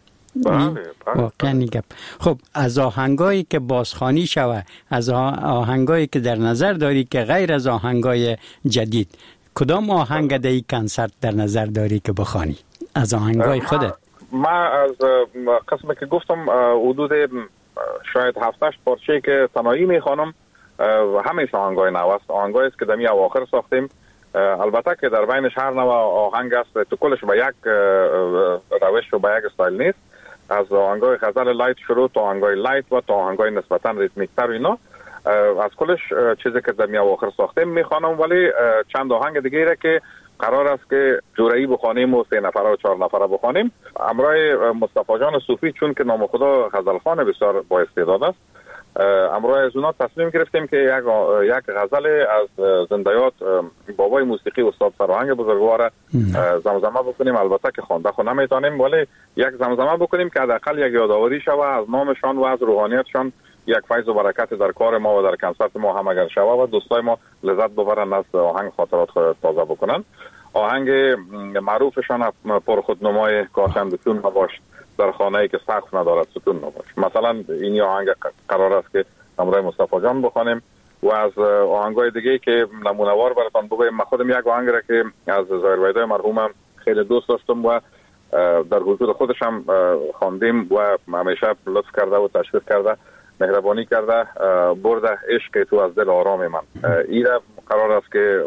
واقعا گپ. خب از آهنگایی که بازخوانی شوه، از آهنگایی که در نظر داری که غیر از آهنگای جدید، کدام آهنگ در این کنسرت در نظر داری که بخوانی از آهنگای خودت؟ من از قسمی که گفتم حدود شاید 7-8 پارچه‌ای که تنهایی میخوانم همه آهنگای نو است. آهنگایی است که دمی اواخر ساختیم. البته که در بینش هر نوع آهنگ است، تو کلش به یک روش و به یک استایل نیست. از آهنگای غزل لایت شروع تا آهنگای لایت و تا آهنگای نسبتا ریتمیک تر اینا، از کلش چیزی که دمی اواخر ساختیم میخوانم. ولی چند آهنگ دیگه که قرار است که جورایی بخوانیم و 3 نفره و 4 نفره بخوانیم. امرای مصطفی جان صوفی چون که نام خدا غزلخوان بسیار با استعداد است، امرای از اونا تصمیم گرفتیم که یک غزل از زندیات بابای موسیقی استاد فرهنگ بزرگوار زمزمه بکنیم. البته که خوانده خو نمیتونیم، ولی یک زمزمه بکنیم که حداقل یک یادآوری شوه از نامشان و از روحانیتشان، یک فیض و برکت در کار ما و در کنسرت ما هم اگر شوه و دوستای ما لذت ببرن از آهنگ خاطرات خود تازه بکنن. آهنگ معروفشان پرخودنمای کاشند سکون مباش، در خانه‌ای که سقف ندارد سکون مباش. مثلا این آهنگ قرار است که امرای مصطفی جان بخوانیم و از آهنگای دیگه که نمونه‌وار براتون بگویم. من خودم یک آهنگ را که از ظاهر ویدای مرحوم خیلی دوست داشتم و در حضور خودش هم خواندیم و همیشه لطف کرده و تشویق کرده، مهربانی کرده، برده عشق تو از دل آرام من. این قرار است که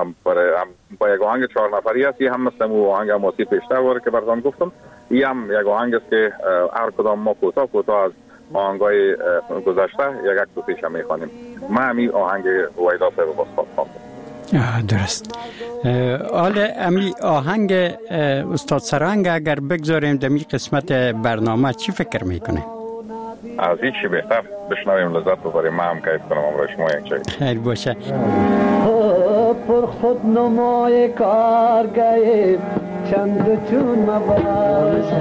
با یک آهنگ 4 نفری است. این هم مثل آهنگ حماسی پیشتر واره که براتون گفتم. این هم یک آهنگ است که هر کدام ما کوتاه از آهنگای گذشته یک دو پیش هم میخوانیم. من همین آهنگ ویدا صاحب باز خواندم. درست. حالا امی آهنگ استاد سرهنگ اگر بگذاریم در می قسمت برنامه چی فکر میکنه؟ از هیچی بهتر بشنویم، لذت ببریم. من هم کیف کنم امروز شما یک چایی. خیر باشه. پر خود نمای کارگاه چند چون مباش،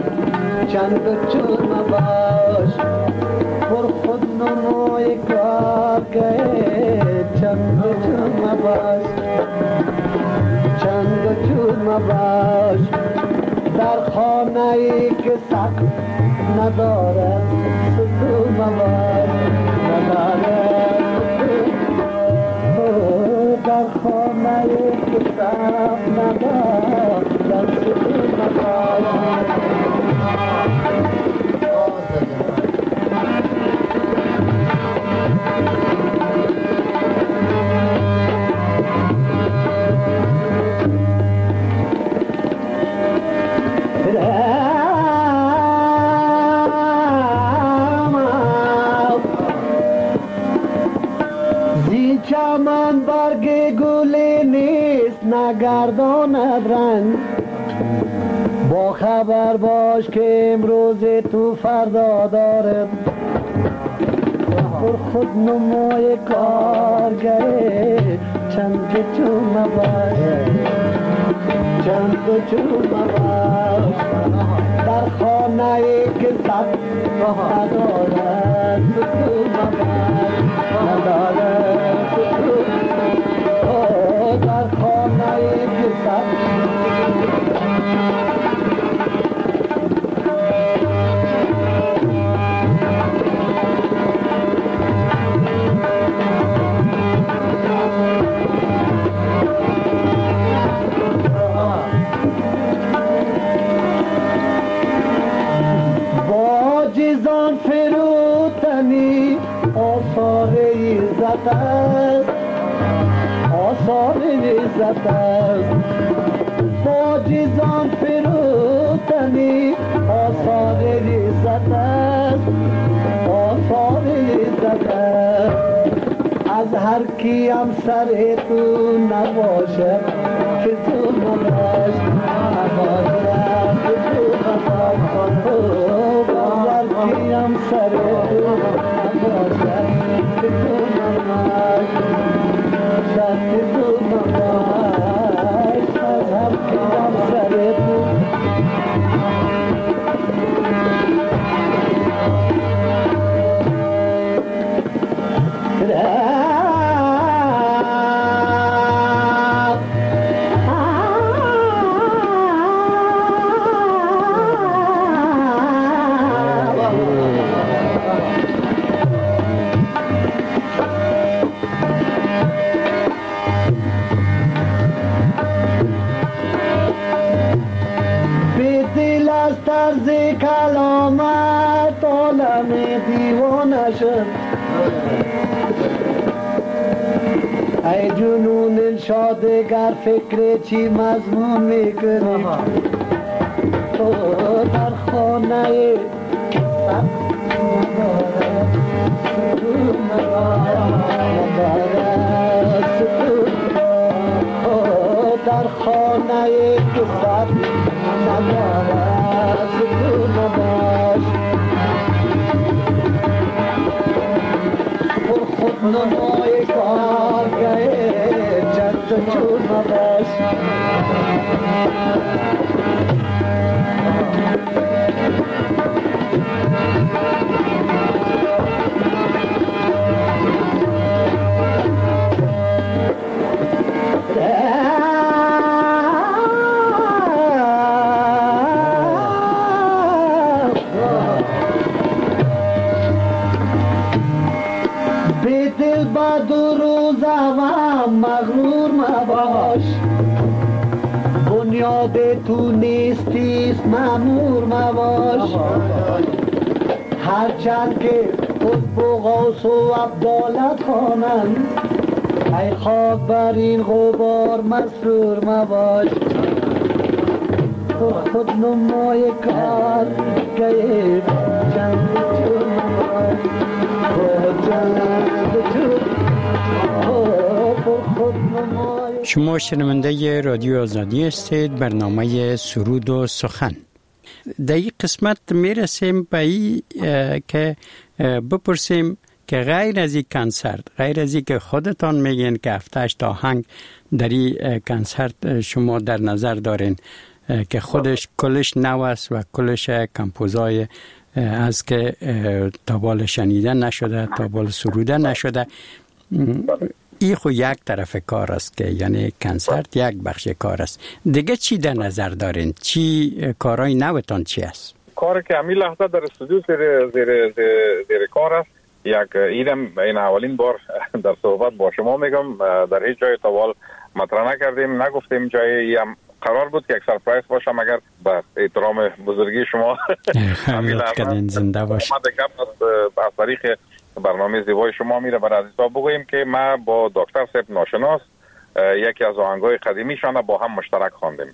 چند چون مباش. پر خود نمای کارگاه چند چون مباش، چند چون مباش. در خانه ای که سقف نداره سکون مباش، نداره در خانه ای که سقف نداره سکون مباش. چمن برگ گلی نیست نگرداند رنگ، با خبر باش که امروز تو فردا دارد. پر خود نمای کارگاه چند چون مباش، چند چون مباش. در خانه ای که سقف ندارد سکون مباش، ندارد سکون. در خانه ای که سقف باجزان فروتنی آثار ریزت است آثار ریزت است از هر کیم سر تو نباشد که تو نباش نباشد که تو نباش از هر کیم سر تو نباشد که تو نباش که تو نباش از هر کیم سر تو کلامت عالم دیوانه شد ای جنون شادگر فکر چی مضمون میکنی تو در خانه در خانه کسر ندارد سکون باش پر خود نمای کارگاه جد چون باش مغرور مباش بنیاد تو نیستیست مأمور مباش هرچند که قطب و غوث و عبدالت خوانند ای خواب بر این غبار مسرور مباش تو خود نمای کار گیب چند چون مباش چند چون شما شنونده رادیو آزادی هستید. برنامه سرود و سخن. در این قسمت میرسیم به این که بپرسیم که غیر از این کنسرت، غیر از این که خودتان میگین که 7-8 آهنگ در این کنسرت شما در نظر دارین که خودش کلش نو است و کلش کمپوزای از که تا بال شنیده نشده، تا بال سروده نشده، این خو یک طرف کار است که یعنی کنسرت یک بخش کار است. دیگه چی در نظر دارین؟ چی کارهای نوتان چی است؟ کاری که همین لحظه در استودیو زیر کار است، این اولین بار در صحبت با شما میگم، در هیچ جای تاوال مطرح نکردیم، نگفتیم جایی هم قرار بود که یک سرپرایز باشه، مگر به احترام بزرگی شما همین لحظه زنده باشه. از طریق برنامه زیبای شما میره برای عزیزا بگوییم که ما با دکتر صاحب ناشناس یکی از آهنگای قدیمیشان با هم مشترک خواندیم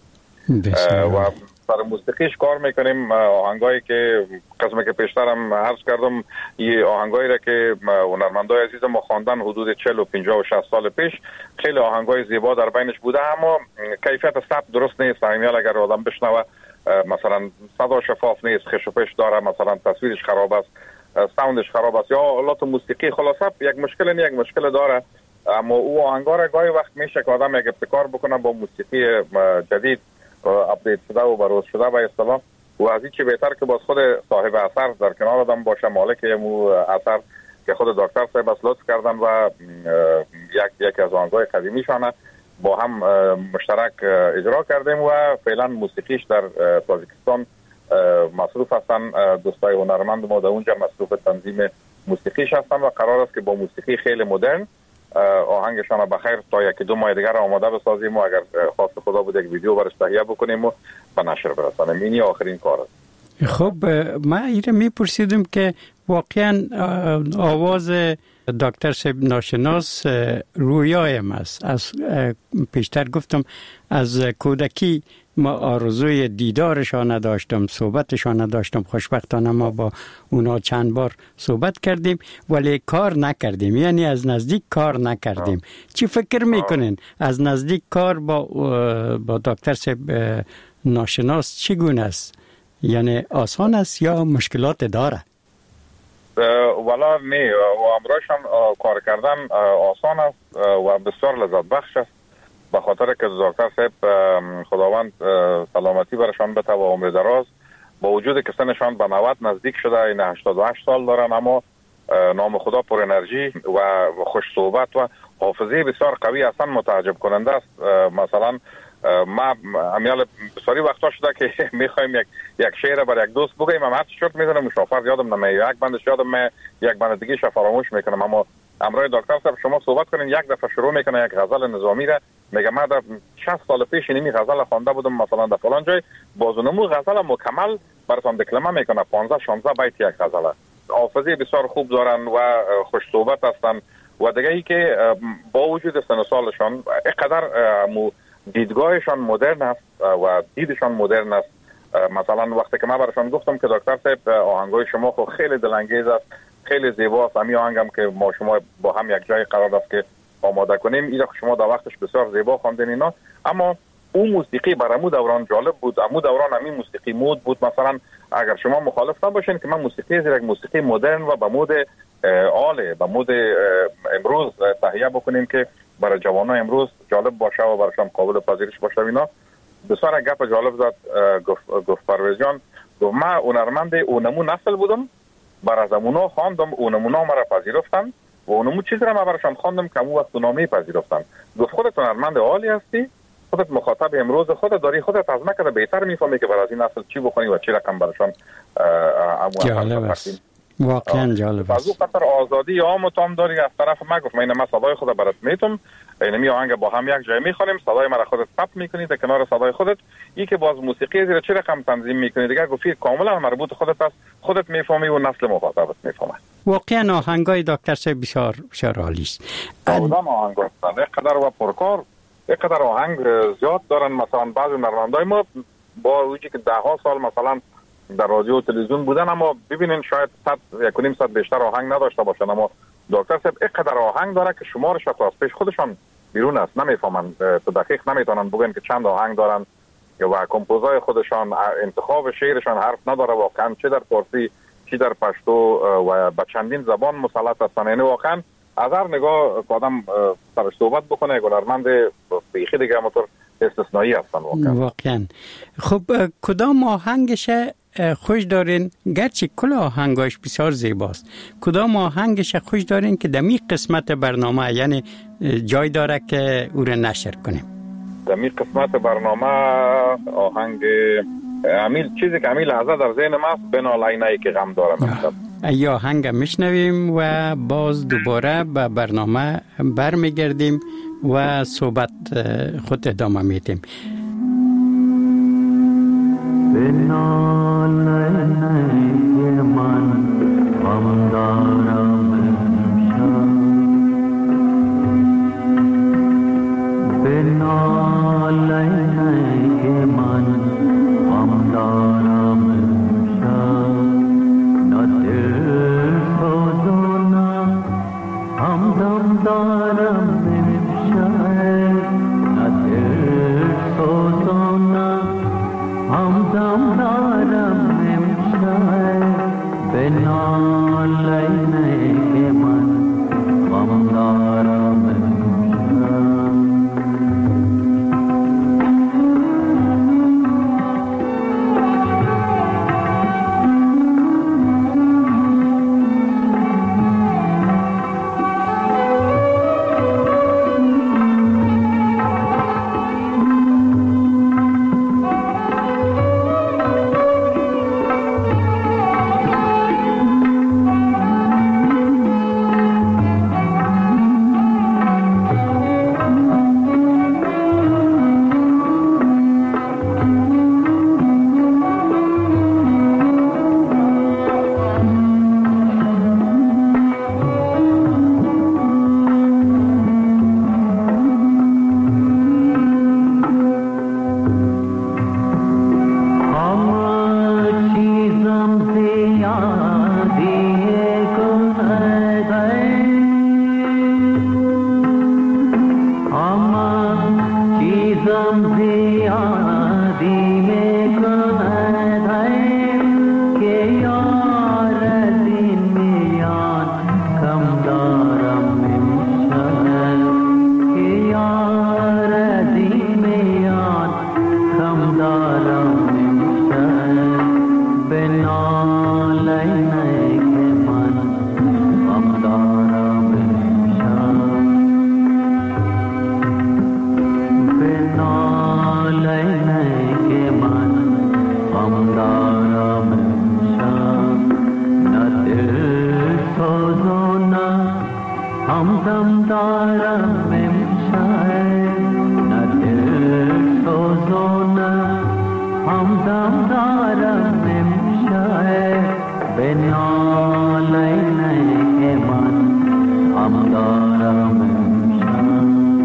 و سر موسیقیش کار میکنیم. آهنگایی که قسمی که پیشترم عرض کردم، این آهنگایی را که هنرمندای عزیز ما خواندن حدود 40 و 50 و 60 سال پیش، خیلی آهنگای زیبا در بینش بوده، اما کیفیت ثبت درست نیست. همین اگر آدم بشنوه مثلا صدا شفاف نیست، خش و پش داره، مثلا تصویرش خراب است، ساوندش خراب است، یا آلات موسیقی خلاصه یک مشکل داره. اما او آهنگا را گاهی وقت میشه که آدم یک ابتکار بکنه با موسیقی جدید اپدیت شده و بروز شده به اصطلاح، و از این چه بهتر که باز خود صاحب اثر در کنار آدم باشه، مالک مو اثر که خود دکتر صاحب لطف کردن و یک از آهنگای قدیمیشانه با هم مشترک اجرا کردیم و فعلا موسیقیش در تاجیکستان مصروف هستن. دوستای هنرمند ما در اونجا مصروف تنظیم موسیقیش هستن و قرار است که با موسیقی خیلی مدرن آهنگشان بخیر تا یکی دو ماه دیگر آماده بسازیم و اگر خواست خدا بود یک ویدیو برش تهیه بکنیم و به نشر برسانیم. اینی آخرین کار است. خب ما ایره میپرسیدم که واقعا آواز دکتر صاحب ناشناس رویایم است. از پیشتر گفتم از کودکی ما آرزوی دیدارشان نداشتم، صحبتشان نداشتم. خوشبختانه ما با اونا چند بار صحبت کردیم ولی کار نکردیم، یعنی از نزدیک کار نکردیم. چی فکر میکنین از نزدیک کار با دکتر صاحب ناشناس چگونه است؟ یعنی آسان است یا مشکلات داره؟ والا نه، و امرایشان کار کردن آسان است و بسیار لذت بخش است، به خاطر که دکتر صاحب خداوند سلامتی برشان بده و عمر دراز. با وجود که سنشان به 90 نزدیک شده، این 88 سال دارن، اما نام خدا پر انرژی و خوش صحبت و حافظه بسیار قوی، اصلا متعجب کننده است. مثلا ما امیال بسیاری وقتا شده که میخوایم یک شعر بر یک دوست بگیم، من هر چی شد میزنم مشافر یادم نمیاد، یک بندش یادم یک بند دیگه فراموش میکنم. اما امروز دکتر صاحب شما صحبت کنین، یک دفعه شروع میکنه یک غزل نظامی را، میگه من در 60 سال پیش اینمی غزل خوانده بودم مثلا در فلان جای، بازونمو غزل مکمل براتون دکلمه میکنه، 15 16 بیت یک غزل. حافظه بسیار خوب دارن و خوش صحبت هستن و دیگه ای که با وجود سن و سالشان اینقدر دیدگاهشان مدرن است و دیدشان مدرن است. مثلا وقتی که من براشون گفتم که دکتر صاحب آهنگای شما خو خیلی دلانگیز است، خیلی زیباست، همین آهنگم که ما شما با هم یک جای قرار داد که آماده کنیم، این شما در وقتش بسیار زیبا خواندین اینا، اما اون موسیقی برامو دوران جالب بود، امو دوران همین موسیقی مود بود. مثلا اگر شما مخالف نباشین که من موسیقی زیر یک موسیقی مدرن و به مود عالی، به مود امروز تهیه بکنیم که برای جوانان امروز جالب باشه و براشون قابل پذیرش باشه. اینا بسیار گپ جالب زد گفت پرویز جان، گفت من هنرمند اونمو نسل بودم، بر از امونا خواندم، اونمونا مرا پذیرفتن و اونمو چیزی را من براشون خواندم که امو وقت نامی پذیرفتن. گفت خودت هنرمند عالی هستی، خودت مخاطب امروز خودت داری، خودت از مکه بهتر میفهمی که برای از این نسل چی بخونی و چی رقم براشون جالب است، واقعا جالب است. از اون خاطر آزادی عام تام داری از طرف ما. گفت من صدای خود برات میتم، اینمی آهنگ با هم یک جای میخونیم، صدای مرا خودت ثبت میکنی در کنار صدای خودت، این که باز موسیقی زیر چه رقم تنظیم میکنی دیگه گفتی کاملا مربوط خودت است، خودت میفهمی و نسل مخاطبت میفهمه. واقعا آهنگای دکتر صاحب بسیار بسیار عالی است. آدم آهنگ هستن اینقدر و پرکار، اینقدر آهنگ زیاد دارن. مثلا بعضی هنرمندای ما با وجودی که 10 سال مثلا در رادیو و تلویزیون بودن، اما ببینین شاید 1.5 بیشتر آهنگ نداشته باشن، اما دکتر صاحب اینقدر آهنگ داره که شمارش از پیش خودشان بیرون است، نمیفهمن، تو دقیق نمیتونن بگن که چند آهنگ دارن و کمپوزای خودشان، انتخاب شعرشان حرف نداره واقعا، چه در فارسی چه در پشتو و به چندین زبان مسلط هستن. یعنی واقعا از هر نگاه آدم سرش صحبت بکنه هنرمند بیخی دیگه همونطور استثنایی هستن واقعا. خب کدام آهنگش خوش دارین؟ گرچه کل آهنگاش بسیار زیباست، کدام آهنگش خوش دارین که دمی قسمت برنامه یعنی جای داره که او را نشر کنیم؟ دمی قسمت برنامه آهنگ امیل، چیزی که امیل لحظه در ذهن ماست، بنالینه‌ای که غم دارم. یا آهنگ میشنویم و باز دوباره به برنامه برمیگردیم و صحبت خود ادامه میدیم. بنالینه‌ی من غم دارم امشب، بنالینه‌ی من غم دارم امشب، نه دل سوز و نه همدم دارم امشب، نه دل سوز و نه همدم دارم امشب، यादी में कहाँ के यार दिन में यान कम दारम शहर के यार दिन में यान कम दारम शहर बिना लैने के मन कम दारम शहर बिना लैने के मन कम दारम शहर न दिल सोजो न हम दम दारम शहर न दिल सोजो न हम दम दारम शहर बिना लैने के मन हम दारम शहर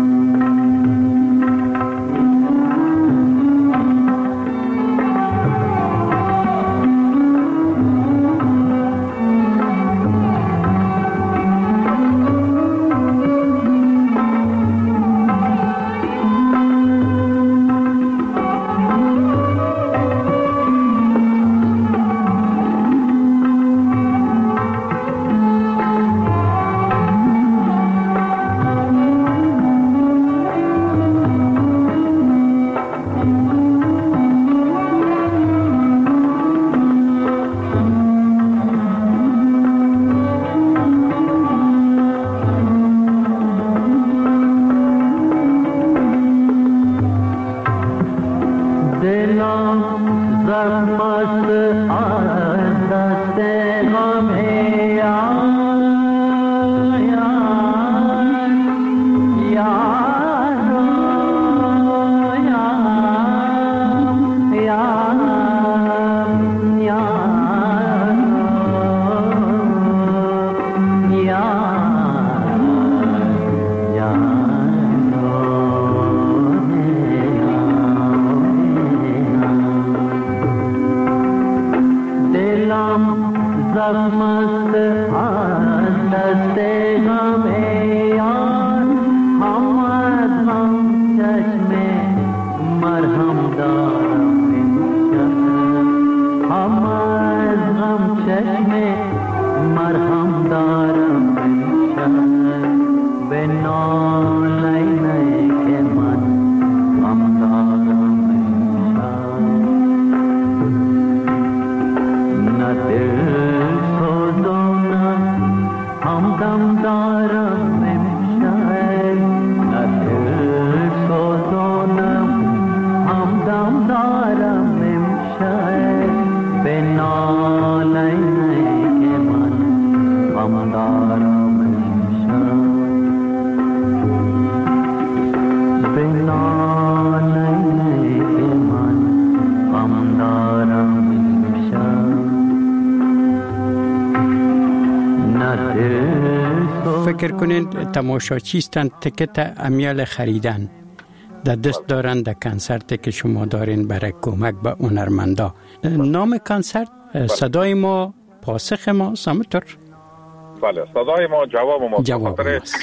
فکر کنید تماشاچی هستند تکت امیال خریدن در دست دارند در کنسرت که شما دارین برای کمک به هنرمندا. نام کنسرت صدای ما پاسخ ما سامتر. بله صدای ما جواب ما. جواب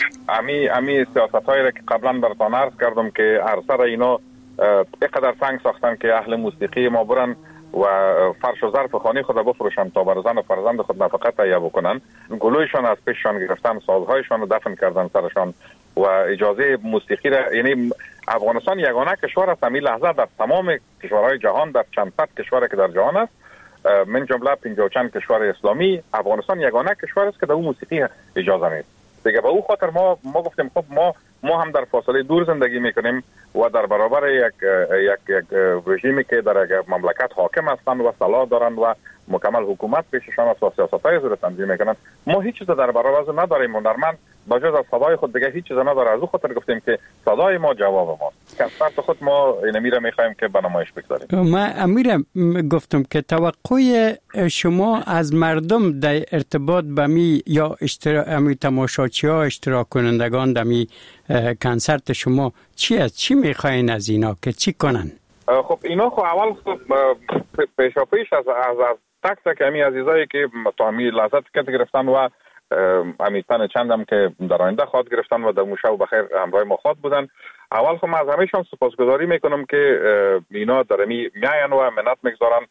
امی سیاستایی را که قبلا براتون عرض کردم که هر سر اینا اینقدر سنگ ساختن که اهل موسیقی ما برن و فرش و ظرف خانه خود بفروشن تا بر زن و فرزند خود نفقه تهیه بکنن. گلویشان از پیششان گرفتن، سازهایشان رو دفن کردن سرشان و اجازه موسیقی را، یعنی افغانستان یگانه کشور است همین لحظه در تمام کشورهای جهان، در چند صد کشوری که در جهان است من جمله 50 چند کشور اسلامی، افغانستان یگانه کشور است که در اون موسیقی اجازه نیست. دیگه به اون خاطر ما گفتیم خب ما هم در فاصله دور زندگی میکنیم و در برابر یک رژیمی که در یک مملکت حاکم هستند و صلاح دارند و مکمل حکومت پیششان است و سیاست‌های زیر تنظیم میکنند. ما هیچ چیز در برابر از نداریم. هنرمند با جز از صدای خود دیگه هیچ چیز نداره. از اون خاطر گفتیم که صدای ما جواب ماست. کنسرت خود ما اینمیره میخوایم که به نمایش بگذاریم. ما امیرم گفتم که توقع شما از مردم در ارتباط به می یا امی تماشاچی‌ها اشتراک کنندگان در می کنسرت شما چی است؟ چی میخواین از اینا که چی کنن؟ خب اینا خب اول پیش از تک تک امی عزیزایی که تا امی لحظت که گرفتن و امیتن چندم که در آینده خواهد گرفتن و در موشو بخیر همراه ما خواهد بودن. اول خب از همهشان سپاسگزاری میکنم که اینا در میاین و منت میگذارن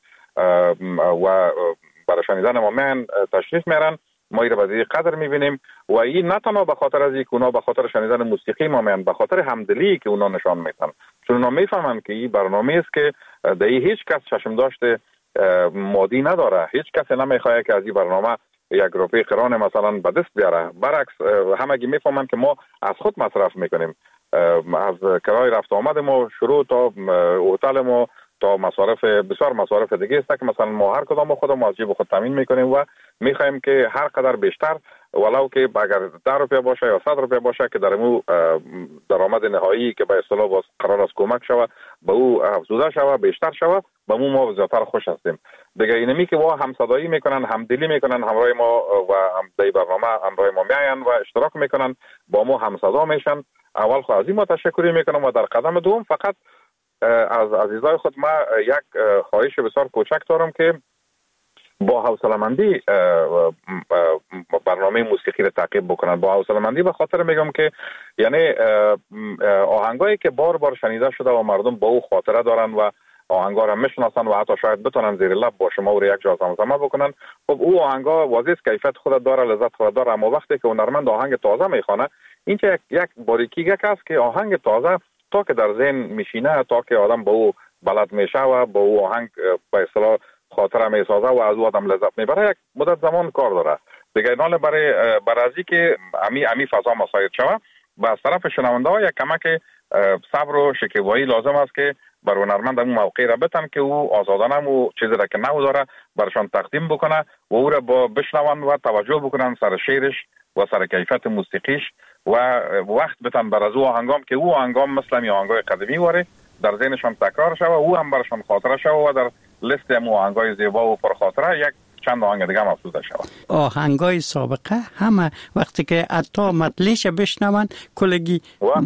و برای شنیدن ما میان تشریف میارن. ما ایره به قدر میبینیم و این نه تنها به خاطر از اینکه اونا به خاطر شنیدن موسیقی ما میان، به خاطر همدلی که اونا نشان میدن، چون اونا میفهمن که این برنامه است که در هیچ کس چشم داشته مادی نداره. هیچ کس نمیخواد که از این برنامه یک روپی قران مثلا به دست بیاره. برعکس همگی میفهمن که ما از خود مصرف میکنیم، از کرای رفت آمد ما شروع تا هتل ما تا مصارف بسیار مصارف دیگه است که مثلا ما هر کدام خودمون از جیب خود تامین میکنیم و میخوایم که هر قدر بیشتر ولو که اگر 10 روپیه باشه یا 100 روپیه باشه که در مو درآمد نهایی که به اصطلاح قرار است کمک شوه به او افزوده شوه بیشتر شوه به مو ما زیاتر خوش هستیم دیگه. اینمی که وا همصدایی میکنن، همدلی میکنن، همراه ما و در برنامه همراه ما میاین و اشتراک میکنن، با ما همصدا میشن. اول خو از این ما تشکر میکنم و در قدم دوم فقط از عزیزای خود ما یک خواهش بسیار کوچک دارم که با حوصله‌مندی برنامه موسیقی رو تعقیب بکنن. با حوصله‌مندی به خاطر میگم که یعنی آهنگایی که بار بار شنیده شده و مردم با او خاطره دارن و آهنگا رو میشناسن و حتی شاید بتونن زیر لب با شما و یک جا زمزمه بکنن، خب او آهنگا واضح کیفیت خود داره، لذت خود داره. اما وقتی که هنرمند آهنگ تازه میخونه، این که یک باریکی یک است که آهنگ تازه تا که در ذهن میشینه، تا که آدم با او بلد میشه و با او آهنگ به اصطلاح خاطره میسازه و از او آدم لذت میبره، یک مدت زمان کار داره دیگه. نال برای ازی که امی فضا مساعد شوه و از طرف شنونده ها یک کمک صبر و شکیبایی لازم است که بر هنرمند اون موقع را بتن که او آزادانه و چیزی را که نو داره برشان تقدیم بکنه و او را با بشنون و توجه بکنن سر شعرش و سر کیفیت موسیقیش و وقت بتن بر از او آهنگام که او آهنگام مثل می آهنگای قدیمی واره در ذهنشان تکرار شوه، او هم برشان خاطره شوه و در لیست مو آهنگای زیبا و پرخاطره یک چند آهنگ دیگه هم افزوده شود. آهنگای سابقه همه وقتی که حتی مطلعش بشنون کلگی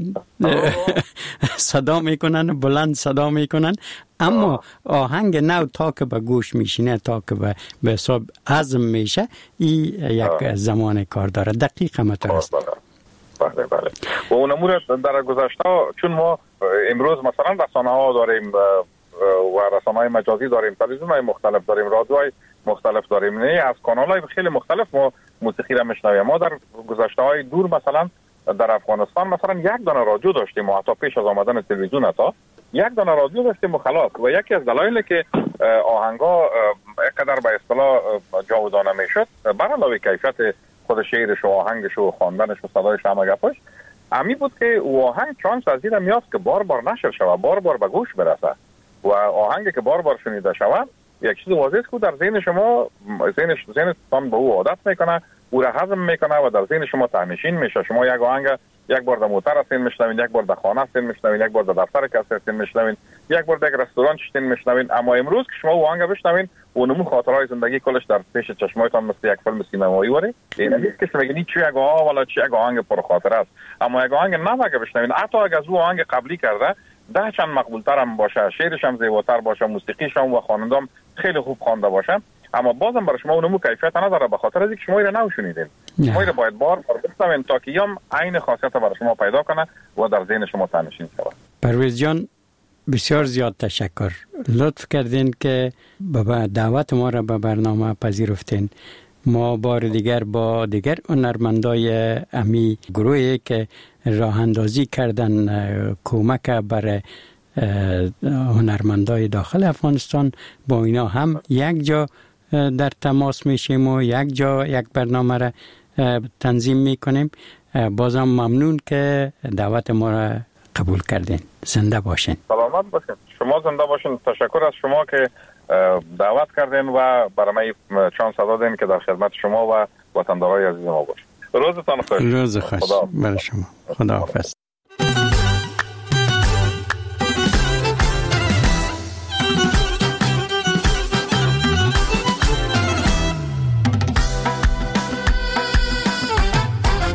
صدا میکنن، بلند صدا میکنن، اما آهنگ نو تا که به گوش میشینه، تا که به حساب عزم میشه، این یک زمان کار داره. دقیق همطور است. بله بله. و اون امور در گذشته چون ما امروز مثلا رسانه ها داریم و رسانه های مجازی داریم، تلویزیون های مختلف داریم، رادیوهای مختلف داریم، نه از کانال های خیلی مختلف ما موسیقی را میشنویم. ما در گذشته های دور مثلا در افغانستان مثلا یک دانه رادیو داشتیم و حتی پیش از آمدن تلویزیون حتی یک دانه رادیو داشتیم و خلاص. و یکی از دلایلی که آهنگا اینقدر به اصطلاح جاودانه میشد بر علاوه کیفیت خود شعرش و آهنگش و خواندنش و صدایش همه گپاش امی بود که آهنگ چانس از این میاد که بار بار نشر شود، بار بار به گوش برسه و آهنگی که بار بار شنیده شود یک چیز واضحه که در ذهن شما ذهنتان به او عادت میکنه، او را هضم میکنه و در ذهن شما تهنشین میشه. شما یک آهنگ یک بار در موتر هستین میشنوین، یک بار در خانه هستین میشنوین، یک بار در دفتر کس هستین میشنوین، یک بار در رستوران هستین میشنوین. اما امروز که شما آهنگ بشنوین و نمو خاطرهای زندگی کلش در پیش چشمایتان مثل یک فیلم سینمایی وره، این نیست که بگید چی یک آهنگ ولا چی یک آهنگ پرخاطره است. اما یک آهنگ نو بشنوین، حتی اگه از او آهنگ قبلی کرده ده چند مقبولتر هم باشه، شعرش هم زیباتر باشه، موسیقیش هم و خوانندم خیلی خوب خوانده باشه، اما بازم برای شما اونمو کیفیت نداره به خاطر اینکه شما اینو نشنیدین. شما اینو باید بار بشنوین تا که یم عین خاصیت برای شما پیدا کنه و در ذهن شما تنشین شود. پرویز جان بسیار زیاد تشکر، لطف کردین که به دعوت ما را به برنامه پذیرفتین. ما بار دیگر با دیگر هنرمندای امی گروهی که راه اندازی کردن کمک برای هنرمندای داخل افغانستان با اینا هم یک جا در تماس میشیم و یک جا یک برنامه را تنظیم میکنیم. بازم ممنون که دعوت ما را قبول کردین. زنده باشین. سلامت باشین. شما زنده باشین. تشکر از شما که دعوت کردین و برای من چانس دادین که در خدمت شما و وطندارای عزیز ما باشیم. روزتان خوش. روز خوش برای شما. خداحافظ.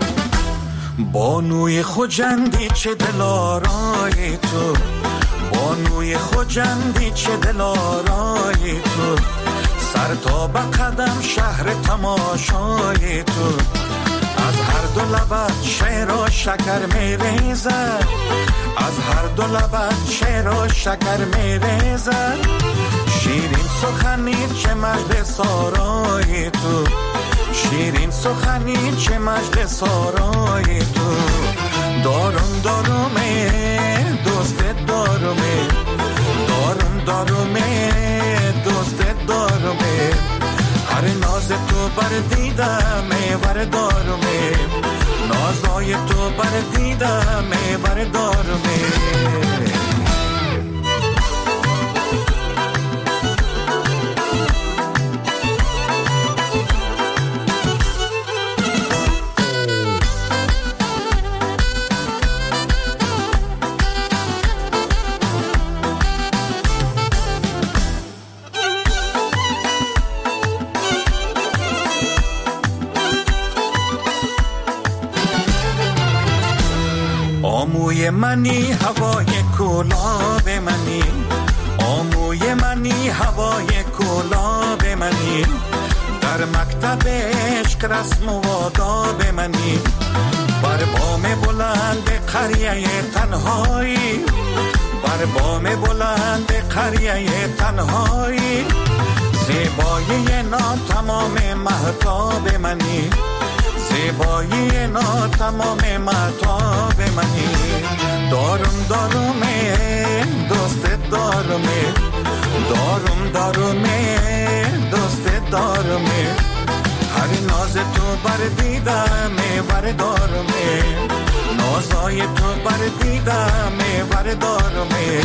بانوی خجندی چه دلارای تو، بانوی خوجندی چه دلارای تو، سر تا به قدم شهر تماشای تو، از هر دو لبت شعر و شکر میریزد، از هر دو لبت شعر و شکر میریزد، شیرین سخنی چه مجلس آرای تو، شیرین سخنی چه مجلس آرای تو، دارومه دوستت دارومه، دارومه دوستت دارومه، هر ناز تو بر دیدمه بر دارومه، نازای تو بر دیدمه بر دارومه. آموی منی هوای گلاب منی، آموی منی هوای گلاب منی، در مکتب عشق رسم و آداب منی، بر بام بلند قریه تنهایی، بر بام بلند قریه تنهایی، زیبایی ناتمام مهتاب منی، زیبایی ناتمام مهتاب منی، دارومه دوستت دارومه، دارومه دوستت دارومه، هر ناز تو بر دیدمه بر دارومه، نازای تو بر دیدمه بر دارومه.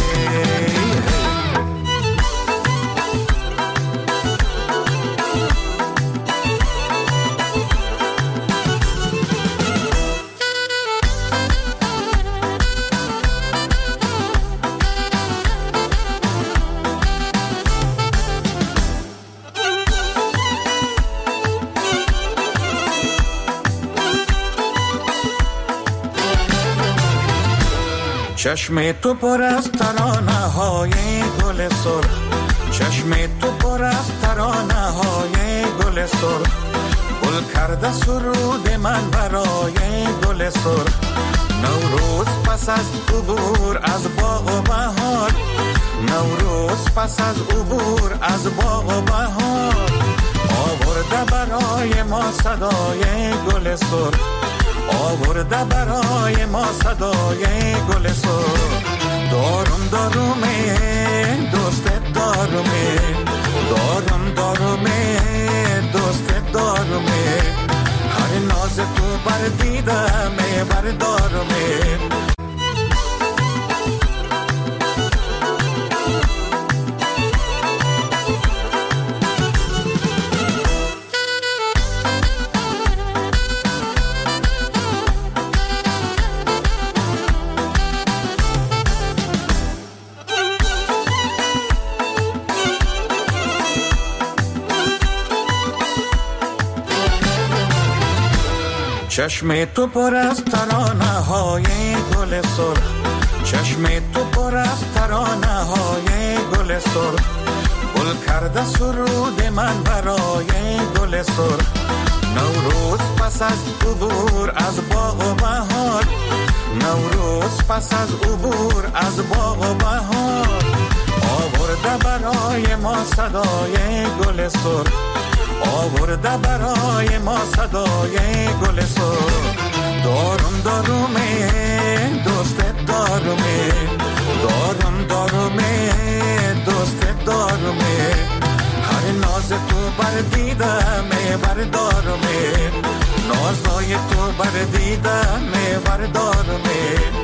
چشم تو پر از ترانه های گل سرخ، چشم تو پر از ترانه های گل سرخ، گل کرده سرود من برای گل سرخ، نوروز پس از عبور از باغ و بهار، نوروز پس از عبور از باغ و بهار، آورده برای ما صدای گل سرخ، آورده برای ما صدای گل سرخ، دارومه دوستت دارومه، دارومه دوستت دارومه، هر ناز تو بر دیدمه بر دارومه. چشم تو پر از ترانه های گل سرخ، چشم تو پر از ترانه های گل سرخ، گل کرده سرود من برای گل سرخ، نوروز پس از عبور از باغ و بهار، نوروز پس از عبور از باغ و بهار، آورده برای ما صدای گل سرخ، آورده برای ما صدای گل سرخ، دارومه دوستت دارومه، دارومه دوستت دارومه، هر ناز تو بر دیدمه بر دارومه، نازای تو بر دیدمه بر دارومه.